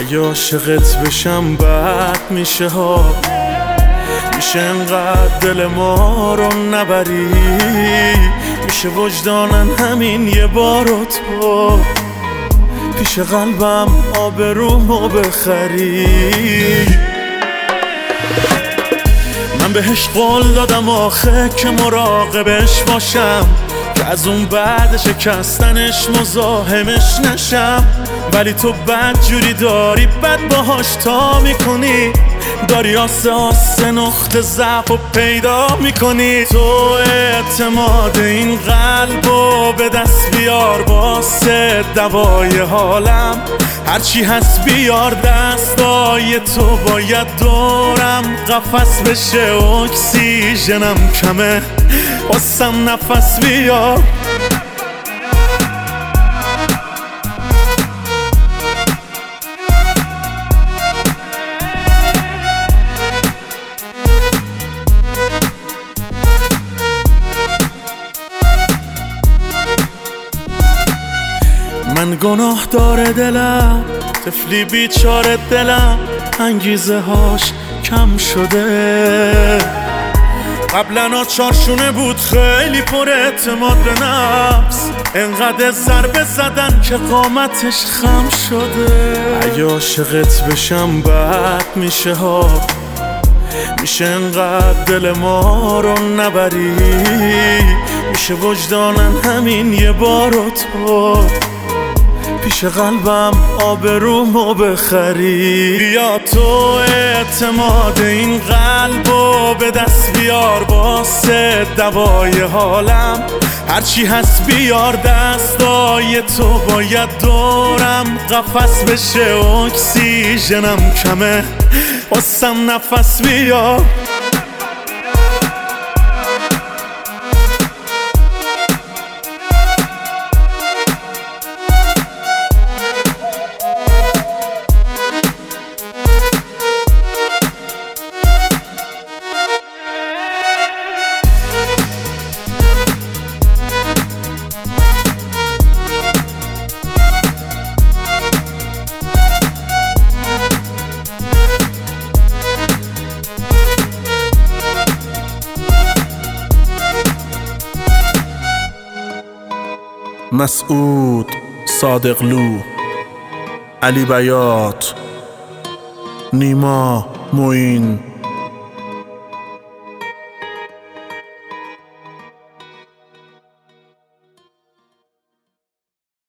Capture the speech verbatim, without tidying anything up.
اگه عاشقت بشم بد میشه ها، میشه انقدر دل ما رو نبری، میشه وجدانن همین یه بارو تو پیش قلبم آبرومو بخری. من بهش قول دادم آخه که مراقبش باشم، که از اون بعد شکستنش مزاحمش نشم، ولی تو بد جوری داری بد باهاش تا میکنی، داری آسه آسه نقطه ضعف و پیدا میکنی. تو اعتماد این قلبو به دست بیار، واسه دوای حالم هرچی هست بیار. دستای تو باید دورم قفس بشه، اکسیژنم کمه واسم نفس بیار. من گناه داره دلم، طفلی بیچاره دلم، انگیزه هاش کم شده. قبلا چارشونه بود خیلی پر اعتماد به نفس، انقدر ضربه زدن که قامتش خم شده. اگه عاشقت بشم بد میشه ها، میشه انقدر دل ما رو نبری، میشه وجدانن همین یه بارو تو پیش قلبم آبرومو بخری. بیا تو اعتماد این قلبو به دست بیار، واسه دوای حالم هرچی هست بیار. دستای تو باید دورم قفس بشه، اکسیژنم کمه واسم نفس بیار. مسعود صادقلو، علی بیات، نیما معین.